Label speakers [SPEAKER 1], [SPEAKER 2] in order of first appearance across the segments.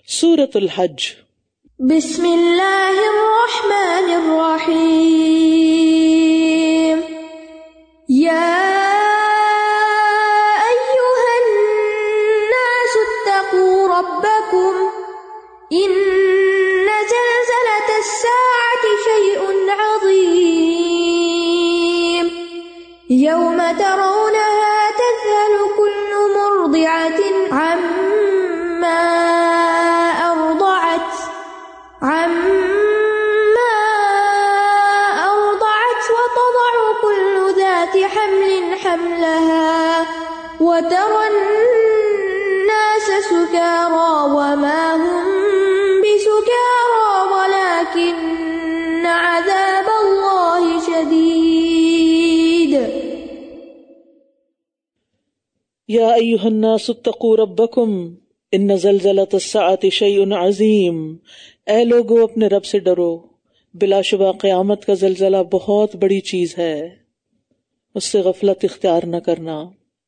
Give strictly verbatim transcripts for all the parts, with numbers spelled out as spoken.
[SPEAKER 1] سورۃ الحج۔
[SPEAKER 2] بسم اللہ الرحمن الرحیم۔ یا ایھا الناس اتقوا ربکم ان زلزلۃ الساعۃ شیء عظیم یوم ترونها تذہل کل مرضعۃ عما ارضعت عما ارضعت وتضع كل ذات حمل حملها وترى الناس سكارى وما هم بسكارى ولكن عذاب الله شديد۔
[SPEAKER 1] یا ایھا الناس اتقوا ربکم ان زلزلۃ الساعۃ شیء عظیم، اے لوگو اپنے رب سے ڈرو، بلا شبہ قیامت کا زلزلہ بہت بڑی چیز ہے، اس سے غفلت اختیار نہ کرنا،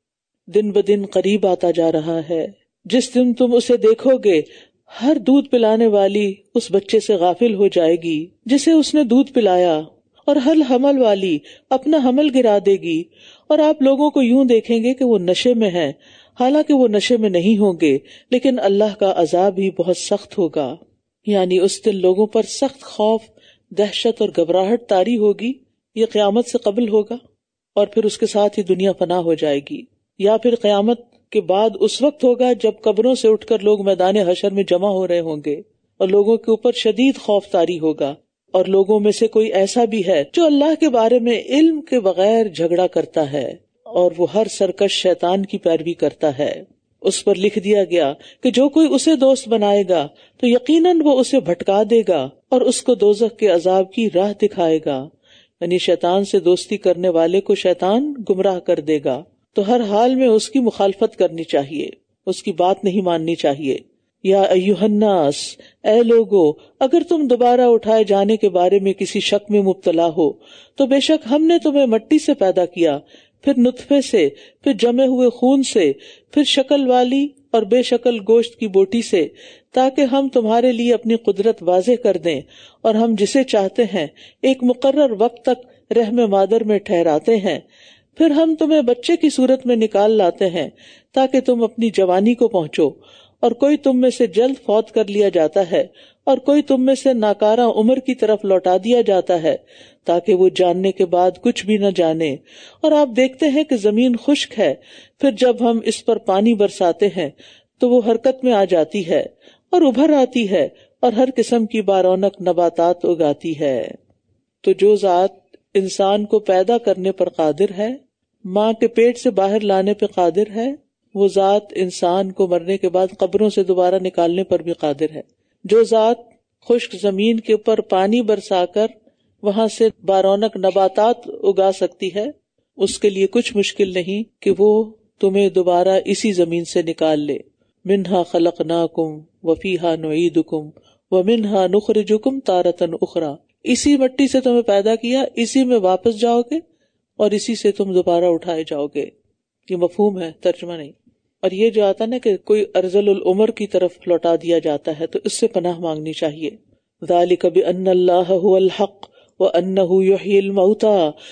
[SPEAKER 1] دن بدن قریب آتا جا رہا ہے۔ جس دن تم اسے دیکھو گے ہر دودھ پلانے والی اس بچے سے غافل ہو جائے گی جسے اس نے دودھ پلایا، اور ہر حمل والی اپنا حمل گرا دے گی، اور آپ لوگوں کو یوں دیکھیں گے کہ وہ نشے میں ہیں، حالانکہ وہ نشے میں نہیں ہوں گے، لیکن اللہ کا عذاب بھی بہت سخت ہوگا۔ یعنی اس دن لوگوں پر سخت خوف، دہشت اور گھبراہٹ طاری ہوگی۔ یہ قیامت سے قبل ہوگا اور پھر اس کے ساتھ ہی دنیا فنا ہو جائے گی، یا پھر قیامت کے بعد اس وقت ہوگا جب قبروں سے اٹھ کر لوگ میدان حشر میں جمع ہو رہے ہوں گے اور لوگوں کے اوپر شدید خوف طاری ہوگا، اور لوگوں میں سے کوئی ایسا بھی ہے جو اللہ کے بارے میں علم کے بغیر جھگڑا کرتا ہے، اور وہ ہر سرکش شیطان کی پیروی کرتا ہے۔ اس پر لکھ دیا گیا کہ جو کوئی اسے دوست بنائے گا تو یقیناً وہ اسے بھٹکا دے گا اور اس کو دوزخ کے عذاب کی راہ دکھائے گا۔ یعنی شیطان سے دوستی کرنے والے کو شیطان گمراہ کر دے گا، تو ہر حال میں اس کی مخالفت کرنی چاہیے، اس کی بات نہیں ماننی چاہیے۔ یا ایھا الناس، اے لوگو، اگر تم دوبارہ اٹھائے جانے کے بارے میں کسی شک میں مبتلا ہو تو بے شک ہم نے تمہیں مٹی سے پیدا کیا، پھر نطفے سے، پھر جمے ہوئے خون سے، پھر شکل والی اور بے شکل گوشت کی بوٹی سے، تاکہ ہم تمہارے لیے اپنی قدرت واضح کر دیں، اور ہم جسے چاہتے ہیں ایک مقرر وقت تک رحم مادر میں ٹھہراتے ہیں، پھر ہم تمہیں بچے کی صورت میں نکال لاتے ہیں تاکہ تم اپنی جوانی کو پہنچو، اور کوئی تم میں سے جلد فوت کر لیا جاتا ہے اور کوئی تم میں سے ناکارہ عمر کی طرف لوٹا دیا جاتا ہے تاکہ وہ جاننے کے بعد کچھ بھی نہ جانے۔ اور آپ دیکھتے ہیں کہ زمین خشک ہے، پھر جب ہم اس پر پانی برساتے ہیں تو وہ حرکت میں آ جاتی ہے اور ابھر آتی ہے اور ہر قسم کی بارونق نباتات اگاتی ہے۔ تو جو ذات انسان کو پیدا کرنے پر قادر ہے، ماں کے پیٹ سے باہر لانے پہ قادر ہے، وہ ذات انسان کو مرنے کے بعد قبروں سے دوبارہ نکالنے پر بھی قادر ہے۔ جو ذات خشک زمین کے اوپر پانی برسا کر وہاں سے بارونق نباتات اگا سکتی ہے، اس کے لیے کچھ مشکل نہیں کہ وہ تمہیں دوبارہ اسی زمین سے نکال لے۔ منہا خلقناکم وفیہا نعیدکم ومنہا نخرجکم تارۃ اخری، اسی مٹی سے تمہیں پیدا کیا، اسی میں واپس جاؤ گے اور اسی سے تم دوبارہ اٹھائے جاؤ گے۔ یہ مفہوم ہے، ترجمہ نہیں۔ اور یہ جو آتا نا کہ کوئی ارذل العمر کی طرف لوٹا دیا جاتا ہے تو اس سے پناہ مانگنی چاہیے۔ ذالک بأن اللہ هو الحق وأنہ یحیی الموتى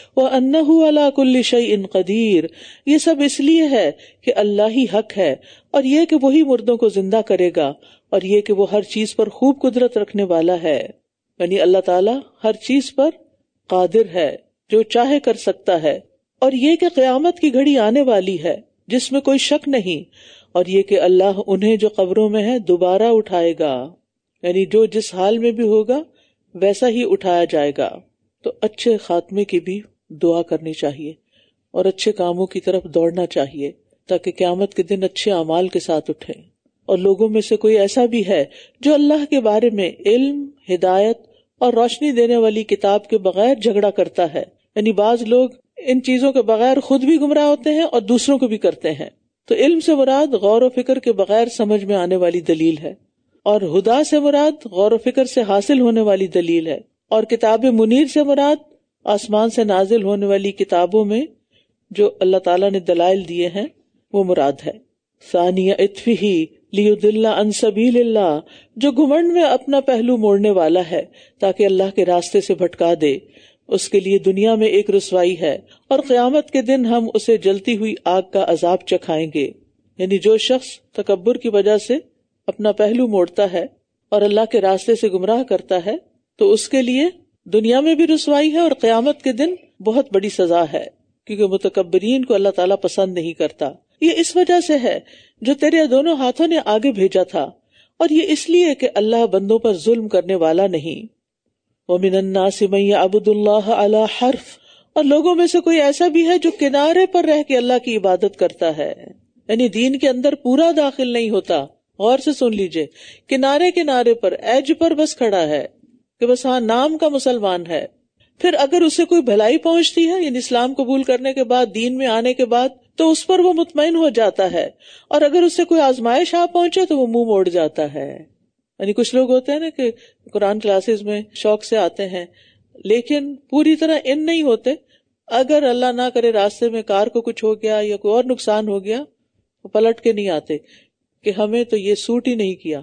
[SPEAKER 1] وأنہ علی کل شیء قدیر، یہ سب اس لیے ہے کہ اللہ ہی حق ہے، اور یہ کہ وہی مردوں کو زندہ کرے گا، اور یہ کہ وہ ہر چیز پر خوب قدرت رکھنے والا ہے۔ یعنی اللہ تعالیٰ ہر چیز پر قادر ہے، جو چاہے کر سکتا ہے۔ اور یہ کہ قیامت کی گھڑی آنے والی ہے جس میں کوئی شک نہیں، اور یہ کہ اللہ انہیں جو قبروں میں ہے دوبارہ اٹھائے گا، یعنی جو جس حال میں بھی ہوگا ویسا ہی اٹھایا جائے گا۔ تو اچھے خاتمے کی بھی دعا کرنی چاہیے اور اچھے کاموں کی طرف دوڑنا چاہیے تاکہ قیامت کے دن اچھے اعمال کے ساتھ اٹھیں۔ اور لوگوں میں سے کوئی ایسا بھی ہے جو اللہ کے بارے میں علم، ہدایت اور روشنی دینے والی کتاب کے بغیر جھگڑا کرتا ہے۔ یعنی بعض لوگ ان چیزوں کے بغیر خود بھی گمراہ ہوتے ہیں اور دوسروں کو بھی کرتے ہیں۔ تو علم سے مراد غور و فکر کے بغیر سمجھ میں آنے والی دلیل ہے، اور ہدا سے مراد غور و فکر سے حاصل ہونے والی دلیل ہے، اور کتاب منیر سے مراد آسمان سے نازل ہونے والی کتابوں میں جو اللہ تعالیٰ نے دلائل دیے ہیں وہ مراد ہے۔ ثانیہ عطفہ لیضل عن سبیل اللہ، جو گھمنڈ میں اپنا پہلو موڑنے والا ہے تاکہ اللہ کے راستے سے بھٹکا دے، اس کے لیے دنیا میں ایک رسوائی ہے اور قیامت کے دن ہم اسے جلتی ہوئی آگ کا عذاب چکھائیں گے۔ یعنی جو شخص تکبر کی وجہ سے اپنا پہلو موڑتا ہے اور اللہ کے راستے سے گمراہ کرتا ہے تو اس کے لیے دنیا میں بھی رسوائی ہے اور قیامت کے دن بہت بڑی سزا ہے، کیونکہ متکبرین کو اللہ تعالیٰ پسند نہیں کرتا۔ یہ اس وجہ سے ہے جو تیرے دونوں ہاتھوں نے آگے بھیجا تھا، اور یہ اس لیے کہ اللہ بندوں پر ظلم کرنے والا نہیں۔ وَمِنَ النَّاسِ مَن يَعْبُدُ اللَّهَ عَلَى حَرْفٍ، اور لوگوں میں سے کوئی ایسا بھی ہے جو کنارے پر رہ کے اللہ کی عبادت کرتا ہے، یعنی دین کے اندر پورا داخل نہیں ہوتا۔ غور سے سن لیجئے، کنارے کنارے پر، ایج پر بس کھڑا ہے کہ بس ہاں نام کا مسلمان ہے۔ پھر اگر اسے کوئی بھلائی پہنچتی ہے، یعنی اسلام قبول کرنے کے بعد، دین میں آنے کے بعد، تو اس پر وہ مطمئن ہو جاتا ہے، اور اگر اسے کوئی آزمائش آ پہنچے تو وہ منہ موڑ جاتا ہے۔ یعنی کچھ لوگ ہوتے ہیں نا کہ قرآن کلاسز میں شوق سے آتے ہیں لیکن پوری طرح ان نہیں ہوتے، اگر اللہ نہ کرے راستے میں کار کو کچھ ہو گیا یا کوئی اور نقصان ہو گیا، وہ پلٹ کے نہیں آتے کہ ہمیں تو یہ سوٹ ہی نہیں کیا،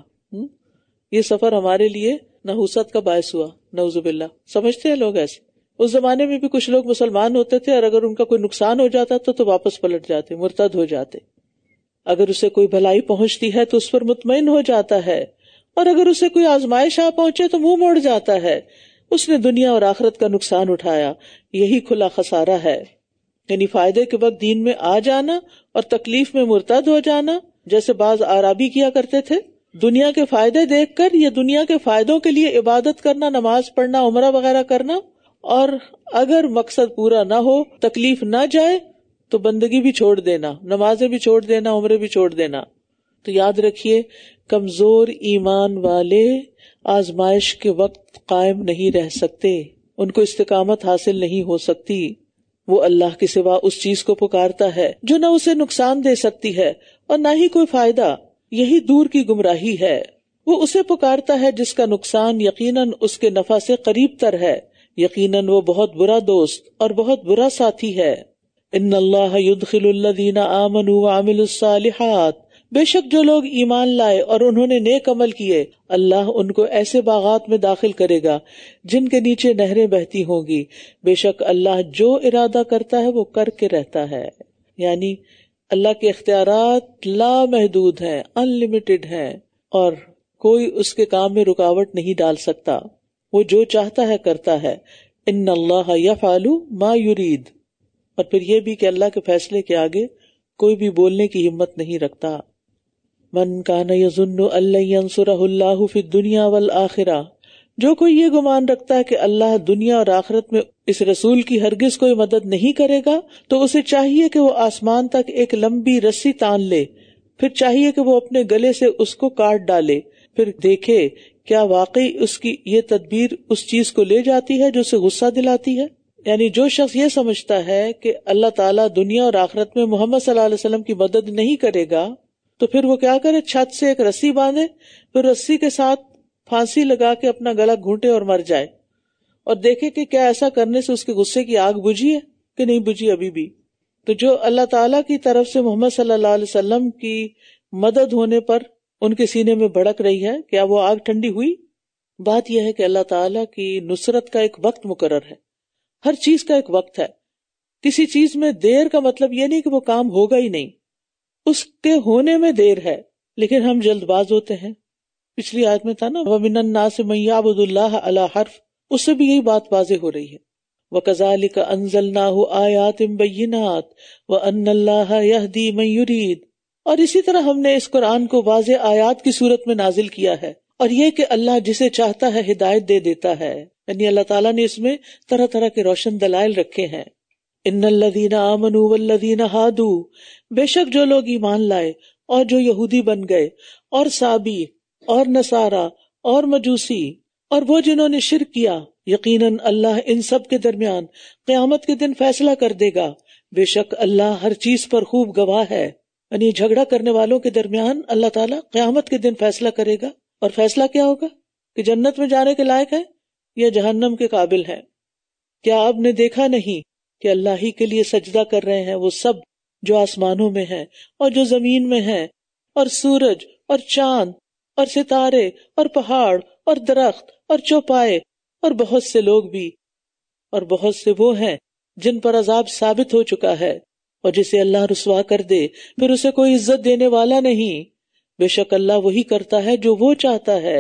[SPEAKER 1] یہ سفر ہمارے لیے نحوست کا باعث ہوا، نعوذ باللہ۔ سمجھتے ہیں لوگ ایسے؟ اس زمانے میں بھی کچھ لوگ مسلمان ہوتے تھے اور اگر ان کا کوئی نقصان ہو جاتا تو تو واپس پلٹ جاتے، مرتد ہو جاتے۔ اگر اسے کوئی بھلائی پہنچتی ہے تو اس پر مطمئن ہو جاتا ہے، اور اگر اسے کوئی آزمائش آ پہنچے تو منہ موڑ جاتا ہے۔ اس نے دنیا اور آخرت کا نقصان اٹھایا، یہی کھلا خسارہ ہے۔ یعنی فائدے کے وقت دین میں آ جانا اور تکلیف میں مرتد ہو جانا، جیسے بعض اعرابی کیا کرتے تھے، دنیا کے فائدے دیکھ کر یا دنیا کے فائدوں کے لیے عبادت کرنا، نماز پڑھنا، عمرہ وغیرہ کرنا، اور اگر مقصد پورا نہ ہو، تکلیف نہ جائے تو بندگی بھی چھوڑ دینا، نمازیں بھی چھوڑ دینا، عمرے بھی چھوڑ دینا۔ تو یاد رکھیے، کمزور ایمان والے آزمائش کے وقت قائم نہیں رہ سکتے، ان کو استقامت حاصل نہیں ہو سکتی۔ وہ اللہ کے سوا اس چیز کو پکارتا ہے جو نہ اسے نقصان دے سکتی ہے اور نہ ہی کوئی فائدہ، یہی دور کی گمراہی ہے۔ وہ اسے پکارتا ہے جس کا نقصان یقیناً اس کے نفع سے قریب تر ہے، یقیناً وہ بہت برا دوست اور بہت برا ساتھی ہے۔ ان اللہ یدخل الذین آمنوا وعملوا الصالحات، بے شک جو لوگ ایمان لائے اور انہوں نے نیک عمل کیے، اللہ ان کو ایسے باغات میں داخل کرے گا جن کے نیچے نہریں بہتی ہوں گی۔ بے شک اللہ جو ارادہ کرتا ہے وہ کر کے رہتا ہے۔ یعنی اللہ کے اختیارات لامحدود ہیں، ان لمیٹڈ ہیں، اور کوئی اس کے کام میں رکاوٹ نہیں ڈال سکتا، وہ جو چاہتا ہے کرتا ہے۔ ان اللہ یفعل ما یرید، اور پھر یہ بھی کہ اللہ کے فیصلے کے آگے کوئی بھی بولنے کی ہمت نہیں رکھتا۔ من کان یظن ان لن ینصرہ اللہ فی الدنیا والآخرہ، جو کوئی یہ گمان رکھتا ہے کہ اللہ دنیا اور آخرت میں اس رسول کی ہرگز کوئی مدد نہیں کرے گا، تو اسے چاہیے کہ وہ آسمان تک ایک لمبی رسی تان لے، پھر چاہیے کہ وہ اپنے گلے سے اس کو کاٹ ڈالے، پھر دیکھے کیا واقعی اس کی یہ تدبیر اس چیز کو لے جاتی ہے جو اسے غصہ دلاتی ہے۔ یعنی جو شخص یہ سمجھتا ہے کہ اللہ تعالیٰ دنیا اور آخرت میں محمد صلی اللہ علیہ وسلم کی مدد نہیں کرے گا، تو پھر وہ کیا کرے، چھت سے ایک رسی باندھے، پھر رسی کے ساتھ پھانسی لگا کے اپنا گلا گھونٹے اور مر جائے، اور دیکھے کہ کیا ایسا کرنے سے اس کے غصے کی آگ بجھی ہے کہ نہیں بجھی ابھی بھی۔ تو جو اللہ تعالیٰ کی طرف سے محمد صلی اللہ علیہ وسلم کی مدد ہونے پر ان کے سینے میں بھڑک رہی ہے، کیا وہ آگ ٹھنڈی ہوئی؟ بات یہ ہے کہ اللہ تعالیٰ کی نصرت کا ایک وقت مقرر ہے، ہر چیز کا ایک وقت ہے۔ کسی چیز میں دیر کا مطلب یہ نہیں کہ وہ کام ہوگا ہی نہیں، اس کے ہونے میں دیر ہے، لیکن ہم جلد باز ہوتے ہیں۔ پچھلی آیت میں تھا نا، وَمِنَ النَّاسِ مَن يَعْبُدُ اللَّهَ عَلَى حَرْفٍ، اس سے بھی یہی بات واضح ہو رہی ہے۔ وَكَذَلِكَ أَنزَلْنَاهُ آيَاتٍ بَيِّنَاتٍ وَأَنَّ اللَّهَ يَهْدِي مَن يُرِيدُ، اور اسی طرح ہم نے اس قرآن کو واضح آیات کی صورت میں نازل کیا ہے، اور یہ کہ اللہ جسے چاہتا ہے ہدایت دے دیتا ہے، یعنی اللہ تعالیٰ نے اس میں طرح طرح کے روشن دلائل رکھے ہیں۔ ان الذین آمنوا والذین ہادوا، بے شک جو لوگ ایمان لائے اور جو یہودی بن گئے اور سابی اور نصارہ اور مجوسی اور وہ جنہوں نے شرک کیا، یقیناً اللہ ان سب کے درمیان قیامت کے دن فیصلہ کر دے گا۔ بے شک اللہ ہر چیز پر خوب گواہ ہے۔ یعنی جھگڑا کرنے والوں کے درمیان اللہ تعالیٰ قیامت کے دن فیصلہ کرے گا، اور فیصلہ کیا ہوگا کہ جنت میں جانے کے لائق ہے یا جہنم کے قابل ہے۔ کیا آپ نے دیکھا نہیں کہ اللہ ہی کے لیے سجدہ کر رہے ہیں وہ سب جو آسمانوں میں ہیں اور جو زمین میں ہیں، اور سورج اور چاند اور ستارے اور پہاڑ اور درخت اور چوپائے اور بہت سے لوگ بھی، اور بہت سے وہ ہیں جن پر عذاب ثابت ہو چکا ہے، اور جسے اللہ رسوا کر دے پھر اسے کوئی عزت دینے والا نہیں۔ بے شک اللہ وہی کرتا ہے جو وہ چاہتا ہے۔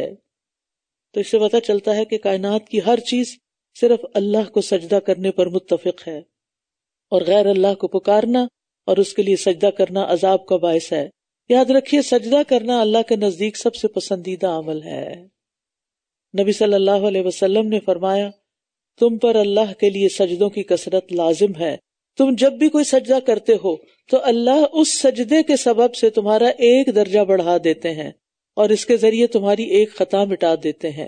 [SPEAKER 1] تو اس سے پتہ چلتا ہے کہ کائنات کی ہر چیز صرف اللہ کو سجدہ کرنے پر متفق ہے، اور غیر اللہ کو پکارنا اور اس کے لیے سجدہ کرنا عذاب کا باعث ہے۔ یاد رکھیے سجدہ کرنا اللہ کے نزدیک سب سے پسندیدہ عمل ہے۔ نبی صلی اللہ علیہ وسلم نے فرمایا، تم پر اللہ کے لیے سجدوں کی کثرت لازم ہے۔ تم جب بھی کوئی سجدہ کرتے ہو تو اللہ اس سجدے کے سبب سے تمہارا ایک درجہ بڑھا دیتے ہیں اور اس کے ذریعے تمہاری ایک خطا مٹا دیتے ہیں۔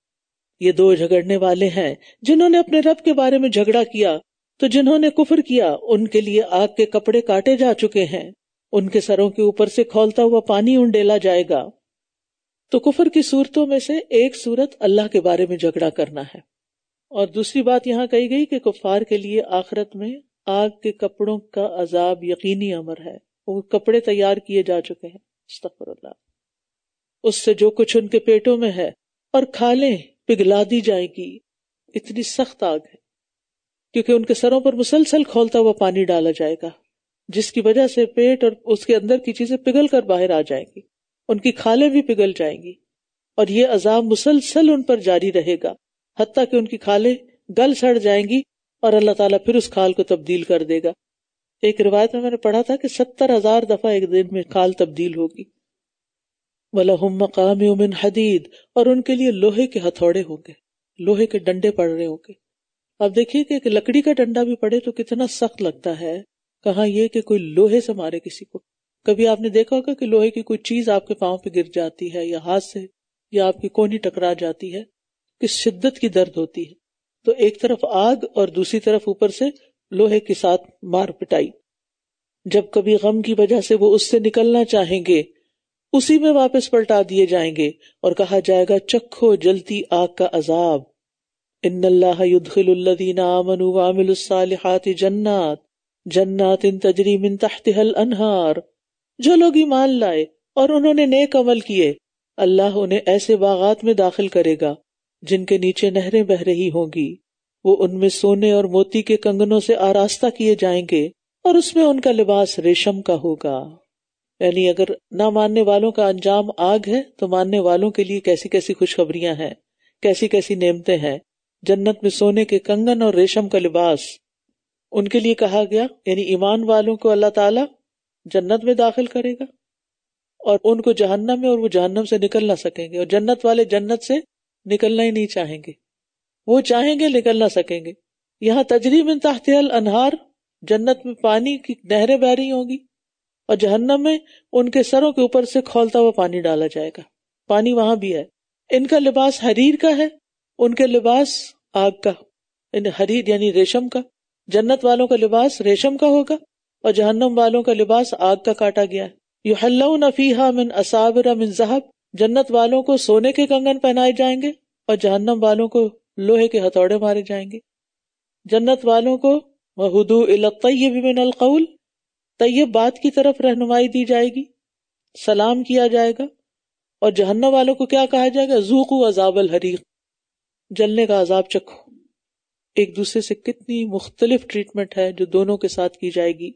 [SPEAKER 1] یہ دو جھگڑنے والے ہیں جنہوں نے اپنے رب کے بارے میں جھگڑا کیا، تو جنہوں نے کفر کیا ان کے لیے آگ کے کپڑے کاٹے جا چکے ہیں، ان کے سروں کے اوپر سے کھولتا ہوا پانی انڈیلا جائے گا۔ تو کفر کی صورتوں میں سے ایک صورت اللہ کے بارے میں جھگڑا کرنا ہے، اور دوسری بات یہاں کہی گئی کہ کفار کے لیے آخرت میں آگ کے کپڑوں کا عذاب یقینی امر ہے، وہ کپڑے تیار کیے جا چکے ہیں، استغفر اللہ، اس سے جو کچھ ان کے پیٹوں میں ہے اور کھالیں پگھلا دی جائیں گی۔ اتنی سخت آگ ہے کیونکہ ان کے سروں پر مسلسل کھولتا ہوا پانی ڈالا جائے گا، جس کی وجہ سے پیٹ اور اس کے اندر کی چیزیں پگھل کر باہر آ جائیں گی، ان کی کھالیں بھی پگھل جائیں گی، اور یہ عذاب مسلسل ان پر جاری رہے گا حتیٰ کہ ان کی کھالیں گل سڑ جائیں گی اور اللہ تعالیٰ پھر اس کھال کو تبدیل کر دے گا۔ ایک روایت میں میں نے پڑھا تھا کہ ستر ہزار دفعہ ایک دن میں کھال تبدیل ہوگی۔ وَلَهُمْ مَقَامِعُ مِنْ حَدِيدٍ، اور ان کے لیے لوہے کے ہتھوڑے ہوں گے، لوہے کے ڈنڈے پڑ رہے ہوں گے۔ اب دیکھیے کہ ایک لکڑی کا ڈنڈا بھی پڑے تو کتنا سخت لگتا ہے، کہاں یہ کہ کوئی لوہے سے مارے کسی کو۔ کبھی آپ نے دیکھا ہوگا کہ لوہے کی کوئی چیز آپ کے پاؤں پہ گر جاتی ہے یا ہاتھ سے یا آپ کی کونی ٹکرا جاتی ہے، کس شدت کی درد ہوتی ہے۔ تو ایک طرف آگ اور دوسری طرف اوپر سے لوہے کے ساتھ مار پٹائی۔ جب کبھی غم کی وجہ سے وہ اس سے نکلنا چاہیں گے، اسی میں واپس پلٹا دیے جائیں گے اور کہا جائے گا چکھو جلتی آگ کا عذاب۔ ان اللہ يدخل الذین آمنوا وعملوا الصالحات جنات جنات تجری من تحتها الانہار، جو لوگ ایمان لائے اور انہوں نے نیک عمل کیے، اللہ انہیں ایسے باغات میں داخل کرے گا جن کے نیچے نہریں بہہ رہی ہوں گی، وہ ان میں سونے اور موتی کے کنگنوں سے آراستہ کیے جائیں گے اور اس میں ان کا لباس ریشم کا ہوگا۔ یعنی اگر نہ ماننے والوں کا انجام آگ ہے تو ماننے والوں کے لیے کیسی کیسی خوشخبریاں ہیں، کیسی کیسی نعمتیں ہیں۔ جنت میں سونے کے کنگن اور ریشم کا لباس ان کے لیے کہا گیا، یعنی ایمان والوں کو اللہ تعالی جنت میں داخل کرے گا اور ان کو جہنم میں، اور وہ جہنم سے نکل نہ سکیں گے، اور جنت والے جنت سے نکلنا ہی نہیں چاہیں گے، وہ چاہیں گے نکل نہ سکیں گے۔ یہاں تجری من تحتها الانہار، جنت میں پانی کی نہریں بہ رہی ہوں گی، اور جہنم میں ان کے سروں کے اوپر سے کھولتا ہوا پانی ڈالا جائے گا، پانی وہاں بھی ہے۔ ان کا لباس حریر کا ہے، ان کے لباس آگ کا، حریر یعنی ریشم کا۔ جنت والوں کا لباس ریشم کا ہوگا اور جہنم والوں کا لباس آگ کا کاٹا گیا ہے۔ یحلون فیہا من اساور من ذہب، جنت والوں کو سونے کے کنگن پہنائے جائیں گے اور جہنم والوں کو لوہے کے ہتھوڑے مارے جائیں گے۔ جنت والوں کو وہدوا الی الطیب من القول، طیب بات کی طرف رہنمائی دی جائے گی، سلام کیا جائے گا، اور جہنم والوں کو کیا کہا جائے گا؟ ذوقوا عذاب الحریق، جلنے کا عذاب چکھو۔ ایک دوسرے سے کتنی مختلف ٹریٹمنٹ ہے جو دونوں کے ساتھ کی جائے گی۔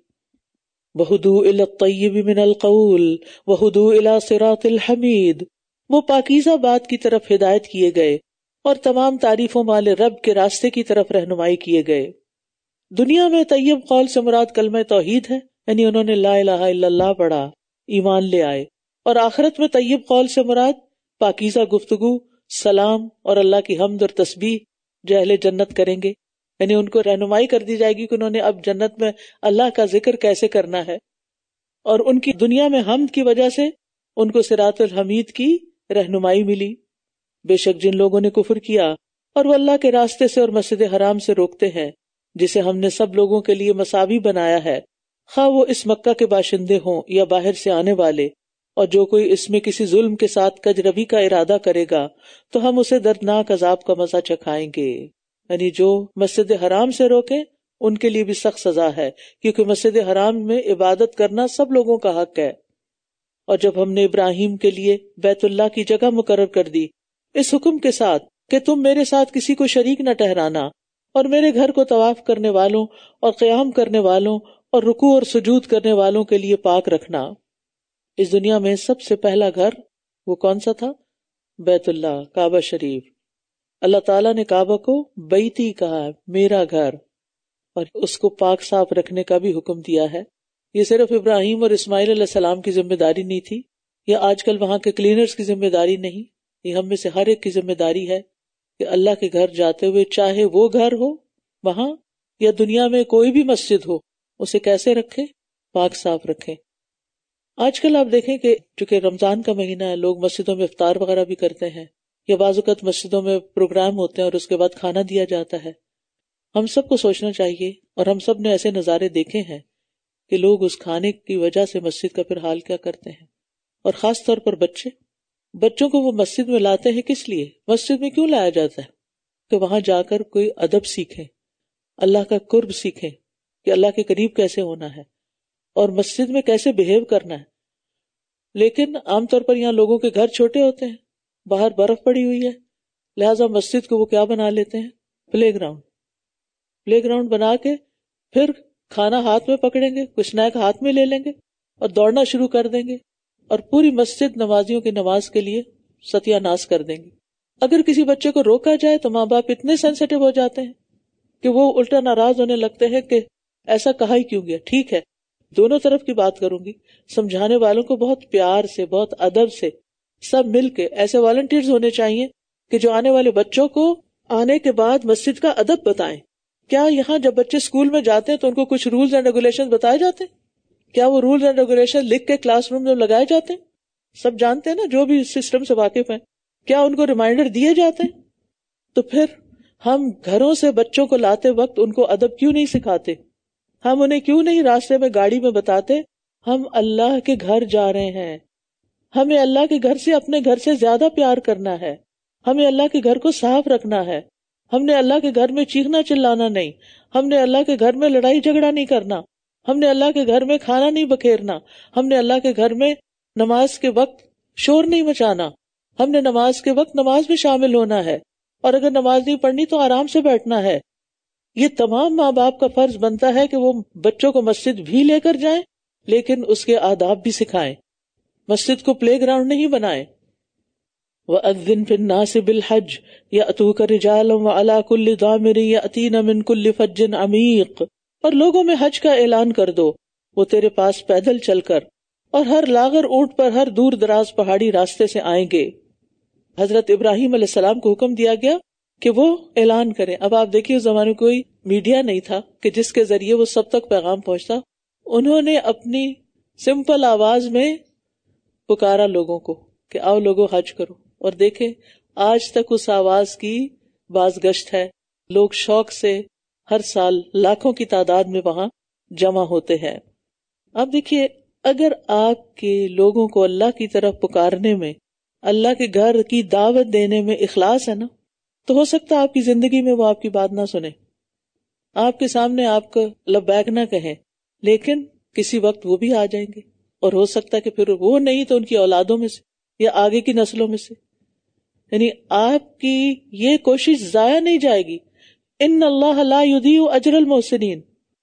[SPEAKER 1] وہدوا الی الطیب من القول وہدوا الی صراط الحمید، وہ پاکیزہ بات کی طرف ہدایت کیے گئے اور تمام تعریفوں والے رب کے راستے کی طرف رہنمائی کیے گئے۔ دنیا میں طیب قول سے مراد کلمہ توحید ہے، یعنی انہوں نے لا الہ الا اللہ پڑھا، ایمان لے آئے، اور آخرت میں طیب قول سے مراد پاکیزہ گفتگو، سلام اور اللہ کی حمد اور تسبیح جو اہل جنت کریں گے، یعنی ان کو رہنمائی کر دی جائے گی کہ انہوں نے اب جنت میں اللہ کا ذکر کیسے کرنا ہے، اور ان کی دنیا میں حمد کی وجہ سے ان کو صراط الحمید کی رہنمائی ملی۔ بے شک جن لوگوں نے کفر کیا اور وہ اللہ کے راستے سے اور مسجد حرام سے روکتے ہیں، جسے ہم نے سب لوگوں کے لیے مساوی بنایا ہے، خواہ وہ اس مکہ کے باشندے ہوں یا باہر سے آنے والے، اور جو کوئی اس میں کسی ظلم کے ساتھ کجروی کا ارادہ کرے گا تو ہم اسے دردناک عذاب کا مزہ چکھائیں گے۔ یعنی جو مسجد حرام سے روکیں ان کے لیے بھی سخت سزا ہے، کیونکہ مسجد حرام میں عبادت کرنا سب لوگوں کا حق ہے، اور جب ہم نے ابراہیم کے لیے بیت اللہ کی جگہ مقرر کر دی اس حکم کے ساتھ کہ تم میرے ساتھ کسی کو شریک نہ ٹھہرانا اور میرے گھر کو طواف کرنے والوں اور قیام کرنے والوں اور رکوع اور سجود کرنے والوں کے لیے پاک رکھنا. اس دنیا میں سب سے پہلا گھر وہ کون سا تھا؟ بیت اللہ، کعبہ شریف. اللہ تعالیٰ نے کعبہ کو بیتی کہا، میرا گھر، اور اس کو پاک صاف رکھنے کا بھی حکم دیا ہے. یہ صرف ابراہیم اور اسماعیل علیہ السلام کی ذمہ داری نہیں تھی، یا آج کل وہاں کے کلینرز کی ذمہ داری نہیں، یہ ہم میں سے ہر ایک کی ذمہ داری ہے کہ اللہ کے گھر جاتے ہوئے چاہے وہ گھر ہو وہاں یا دنیا میں کوئی بھی مسجد ہو، اسے کیسے رکھیں؟ پاک صاف رکھیں. آج کل آپ دیکھیں کہ چونکہ رمضان کا مہینہ ہے، لوگ مسجدوں میں افطار وغیرہ بھی کرتے ہیں، یا بعض اوقات مسجدوں میں پروگرام ہوتے ہیں اور اس کے بعد کھانا دیا جاتا ہے. ہم سب کو سوچنا چاہیے، اور ہم سب نے ایسے نظارے دیکھے ہیں کہ لوگ اس کھانے کی وجہ سے مسجد کا پھر حال کیا کرتے ہیں. اور خاص طور پر بچے بچوں کو وہ مسجد میں لاتے ہیں کس لیے؟ مسجد میں کیوں لایا جاتا ہے؟ کہ وہاں جا کر کوئی ادب سیکھیں، اللہ کا قرب سیکھیں کہ اللہ کے قریب کیسے ہونا ہے اور مسجد میں کیسے بہیو کرنا ہے. لیکن عام طور پر یہاں لوگوں کے گھر چھوٹے ہوتے ہیں، باہر برف پڑی ہوئی ہے، لہٰذا مسجد کو وہ کیا بنا لیتے ہیں؟ Play ground. پلے گراؤنڈ بنا کے پھر کھانا ہاتھ میں پکڑیں گے، کچھ اسنیک ہاتھ میں لے لیں گے اور دوڑنا شروع کر دیں گے، اور پوری مسجد نمازیوں کی نماز کے لیے ستیہ ناس کر دیں گے. اگر کسی بچے کو روکا جائے تو ماں باپ اتنے سینسیٹیو ہو جاتے ہیں کہ وہ الٹا ناراض ہونے لگتے ہیں کہ ایسا کہا ہی کیوں گیا. ٹھیک ہے، دونوں طرف کی بات کروں گی، سمجھانے والوں کو بہت پیار سے، بہت ادب سے سب مل کے ایسے والنٹیئرز ہونے چاہیے کہ جو آنے والے بچوں کو آنے کے بعد مسجد کا ادب بتائیں. کیا یہاں جب بچے اسکول میں جاتے ہیں تو ان کو کچھ رولز اینڈ ریگولیشن بتائے جاتے ہیں؟ کیا وہ رولز اینڈ ریگولیشن لکھ کے کلاس روم میں لگائے جاتے ہیں؟ سب جانتے ہیں نا، جو بھی سسٹم سے واقف ہیں. کیا ان کو ریمائنڈر دیے جاتے ہیں؟ تو پھر ہم گھروں سے بچوں کو لاتے وقت ان کو ادب کیوں نہیں سکھاتے؟ ہم انہیں کیوں نہیں راستے میں گاڑی میں بتاتے ہم اللہ کے گھر جا رہے ہیں، ہمیں اللہ کے گھر سے اپنے گھر سے زیادہ پیار کرنا ہے، ہمیں اللہ کے گھر کو صاف رکھنا ہے، ہم نے اللہ کے گھر میں چیخنا چلانا نہیں، ہم نے اللہ کے گھر میں لڑائی جھگڑا نہیں کرنا، ہم نے اللہ کے گھر میں کھانا نہیں بکھیرنا، ہم نے اللہ کے گھر میں نماز کے وقت شور نہیں مچانا، ہم نے نماز کے وقت نماز میں شامل ہونا ہے، اور اگر نماز نہیں پڑھنی تو آرام سے بیٹھنا ہے. یہ تمام ماں باپ کا فرض بنتا ہے کہ وہ بچوں کو مسجد بھی لے کر جائیں لیکن اس کے آداب بھی سکھائیں، مسجد کو پلے گراؤنڈ نہیں بنائیں. وَأَذِّن فِي النَّاسِ بِالْحَجِّ يَأْتُوكَ رِجَالًا وَعَلَىٰ كُلِّ ضَامِرٍ يَأْتِينَ مِنْ كُلِّ فَجٍّ عَمِيقٍ، اور لوگوں میں حج کا اعلان کر دو، وہ تیرے پاس پیدل چل کر اور ہر لاغر اونٹ پر ہر دور دراز پہاڑی راستے سے آئیں گے. حضرت ابراہیم علیہ السلام کو حکم دیا گیا کہ وہ اعلان کریں. اب آپ دیکھیے اس زمانے میں کوئی میڈیا نہیں تھا کہ جس کے ذریعے وہ سب تک پیغام پہنچتا. انہوں نے اپنی سمپل آواز میں پکارا لوگوں کو کہ آؤ لوگوں حج کرو، اور دیکھیں آج تک اس آواز کی بازگشت ہے. لوگ شوق سے ہر سال لاکھوں کی تعداد میں وہاں جمع ہوتے ہیں. اب دیکھیے اگر آپ کے لوگوں کو اللہ کی طرف پکارنے میں، اللہ کے گھر کی دعوت دینے میں اخلاص ہے نا، تو ہو سکتا ہے آپ کی زندگی میں وہ آپ کی بات نہ سنیں، آپ کے سامنے آپ کو لبیک نہ کہیں، لیکن کسی وقت وہ بھی آ جائیں گے، اور ہو سکتا ہے کہ پھر وہ نہیں تو ان کی اولادوں میں سے یا آگے کی نسلوں میں سے. یعنی آپ کی یہ کوشش ضائع نہیں جائے گی. ان اللہ لا یضیع اجر المحسنین،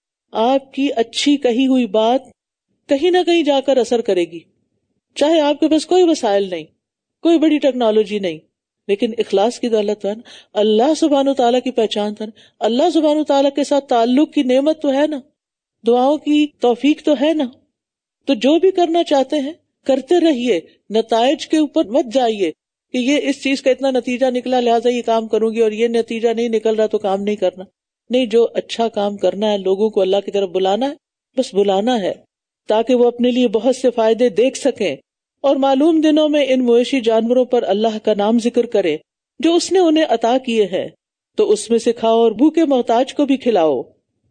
[SPEAKER 1] آپ کی اچھی کہی ہوئی بات کہیں نہ کہیں جا کر اثر کرے گی، چاہے آپ کے پاس کوئی وسائل نہیں، کوئی بڑی ٹیکنالوجی نہیں، لیکن اخلاص کی دولت ہے نا، اللہ سبحانہ تعالیٰ کی پہچان ہے نا، اللہ سبحانہ تعالیٰ کے ساتھ تعلق کی نعمت تو ہے نا، دعاؤں کی توفیق تو ہے نا. تو جو بھی کرنا چاہتے ہیں کرتے رہیے، نتائج کے اوپر مت جائیے کہ یہ اس چیز کا اتنا نتیجہ نکلا لہٰذا یہ کام کروں گی، اور یہ نتیجہ نہیں نکل رہا تو کام نہیں کرنا. نہیں، جو اچھا کام کرنا ہے، لوگوں کو اللہ کی طرف بلانا ہے، بس بلانا ہے تاکہ وہ اپنے لیے بہت سے فائدے دیکھ سکیں، اور معلوم دنوں میں ان مویشی جانوروں پر اللہ کا نام ذکر کریں جو اس نے انہیں عطا کیے ہیں، تو اس میں سے کھاؤ اور بھوکے محتاج کو بھی کھلاؤ.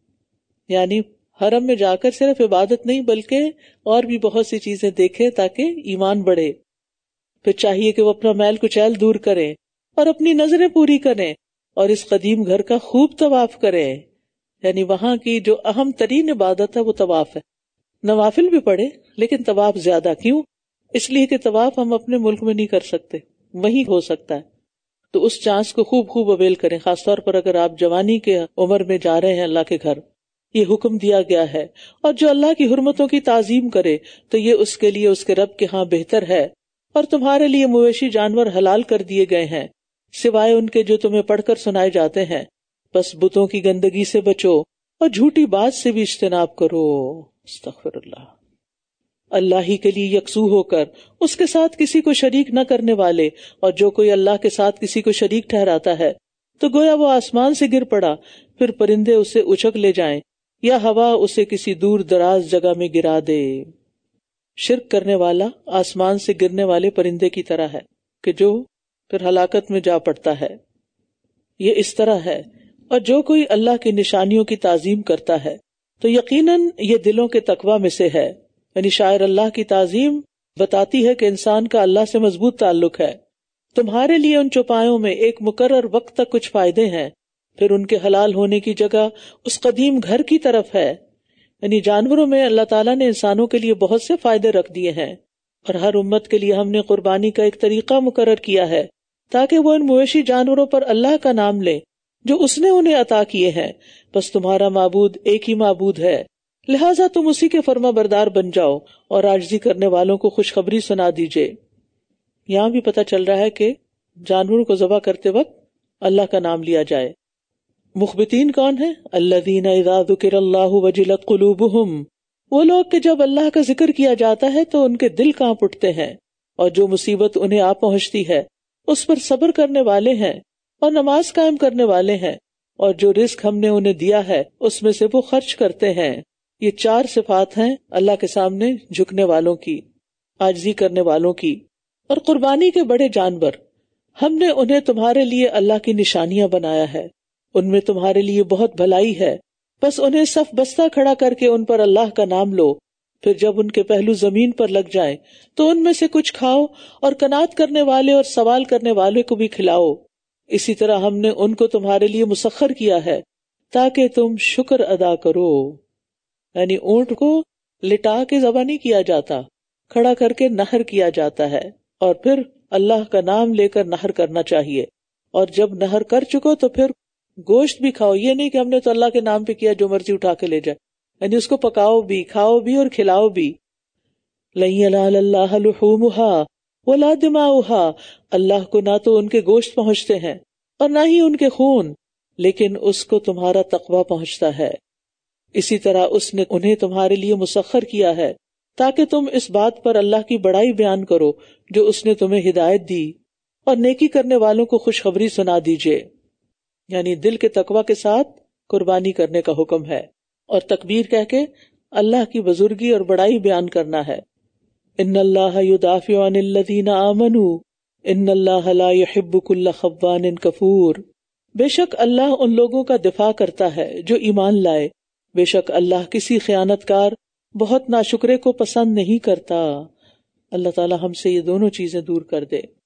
[SPEAKER 1] یعنی حرم میں جا کر صرف عبادت نہیں بلکہ اور بھی بہت سی چیزیں دیکھیں تاکہ ایمان بڑھے. پھر چاہیے کہ وہ اپنا میل کچیل دور کریں اور اپنی نظریں پوری کریں اور اس قدیم گھر کا خوب طواف کریں. یعنی وہاں کی جو اہم ترین عبادت ہے وہ طواف ہے. نوافل بھی پڑھے لیکن طواف زیادہ. کیوں؟ اس لیے کہ طواف ہم اپنے ملک میں نہیں کر سکتے، وہیں ہو سکتا ہے. تو اس چانس کو خوب خوب اویل کریں، خاص طور پر اگر آپ جوانی کے عمر میں جا رہے ہیں اللہ کے گھر. یہ حکم دیا گیا ہے. اور جو اللہ کی حرمتوں کی تعظیم کرے تو یہ اس کے لیے اس کے رب کے ہاں بہتر ہے. اور تمہارے لیے مویشی جانور حلال کر دیے گئے ہیں سوائے ان کے جو تمہیں پڑھ کر سنائے جاتے ہیں. بس بتوں کی گندگی سے بچو اور جھوٹی بات سے بھی اجتناب کرو. استغفر اللہ. اللہ ہی کے لیے یکسو ہو کر اس کے ساتھ کسی کو شریک نہ کرنے والے. اور جو کوئی اللہ کے ساتھ کسی کو شریک ٹھہراتا ہے تو گویا وہ آسمان سے گر پڑا، پھر پرندے اسے اچک لے جائیں یا ہوا اسے کسی دور دراز جگہ میں گرا دے. شرک کرنے والا آسمان سے گرنے والے پرندے کی طرح ہے کہ جو پھر ہلاکت میں جا پڑتا ہے. یہ اس طرح ہے. اور جو کوئی اللہ کی نشانیوں کی تعظیم کرتا ہے تو یقیناً یہ دلوں کے تقوی میں سے ہے. یعنی شاعر اللہ کی تعظیم بتاتی ہے کہ انسان کا اللہ سے مضبوط تعلق ہے. تمہارے لیے ان چوپایوں میں ایک مقرر وقت تک کچھ فائدے ہیں، پھر ان کے حلال ہونے کی جگہ اس قدیم گھر کی طرف ہے. یعنی جانوروں میں اللہ تعالیٰ نے انسانوں کے لیے بہت سے فائدے رکھ دیے ہیں، اور ہر امت کے لیے ہم نے قربانی کا ایک طریقہ مقرر کیا ہے تاکہ وہ ان مویشی جانوروں پر اللہ کا نام لیں جو اس نے انہیں عطا کیے ہیں. بس تمہارا معبود ایک ہی معبود ہے، لہٰذا تم اسی کے فرما بردار بن جاؤ اور عاجزی کرنے والوں کو خوشخبری سنا دیجئے. یہاں بھی پتہ چل رہا ہے کہ جانوروں کو ذبح کرتے وقت اللہ کا نام لیا جائے. مخبتین کون ہیں؟ الذین اذا ذکر اللہ وجلت قلوبہم، وہ لوگ کہ جب اللہ کا ذکر کیا جاتا ہے تو ان کے دل کانپ اٹھتے ہیں. اور جو مصیبت انہیں آ پہنچتی ہے اس پر صبر کرنے والے ہیں اور نماز قائم کرنے والے ہیں، اور جو رزق ہم نے انہیں دیا ہے اس میں سے وہ خرچ کرتے ہیں. یہ چار صفات ہیں اللہ کے سامنے جھکنے والوں کی، عاجزی کرنے والوں کی. اور قربانی کے بڑے جانور ہم نے انہیں تمہارے لیے اللہ کی نشانیاں بنایا ہے، ان میں تمہارے لیے بہت بھلائی ہے. بس انہیں صف بستہ کھڑا کر کے ان پر اللہ کا نام لو، پھر جب ان کے پہلو زمین پر لگ جائیں تو ان میں سے کچھ کھاؤ اور قناعت کرنے والے اور سوال کرنے والے کو بھی کھلاؤ. اسی طرح ہم نے ان کو تمہارے لیے مسخر کیا ہے تاکہ تم شکر ادا کرو. یعنی اونٹ کو لٹا کے ذبح نہیں کیا جاتا، کھڑا کر کے نہر کیا جاتا ہے، اور پھر اللہ کا نام لے کر نہر کرنا چاہیے. اور جب نہر کر چکو تو پھر گوشت بھی کھاؤ. یہ نہیں کہ ہم نے تو اللہ کے نام پہ کیا جو مرضی اٹھا کے لے جائے، یعنی اس کو پکاؤ بھی، کھاؤ بھی اور کھلاؤ بھی. لن ینال اللہ لحومها ولا دماؤها، اللہ کو نہ تو ان کے گوشت پہنچتے ہیں اور نہ ہی ان کے خون، لیکن اس کو تمہارا تقوی پہنچتا ہے. اسی طرح اس نے انہیں تمہارے لیے مسخر کیا ہے تاکہ تم اس بات پر اللہ کی بڑائی بیان کرو جو اس نے تمہیں ہدایت دی، اور نیکی کرنے والوں کو خوشخبری سنا دیجئے. یعنی دل کے تقوی کے ساتھ قربانی کرنے کا حکم ہے، اور تکبیر کہہ کے اللہ کی بزرگی اور بڑائی بیان کرنا ہے. ان اللہ یدافع عن الذین آمنوا ان اللہ لا يحب كل خوان کفور. بے شک اللہ ان لوگوں کا دفاع کرتا ہے جو ایمان لائے، بے شک اللہ کسی خیانت کار بہت ناشکرے کو پسند نہیں کرتا. اللہ تعالی ہم سے یہ دونوں چیزیں دور کر دے.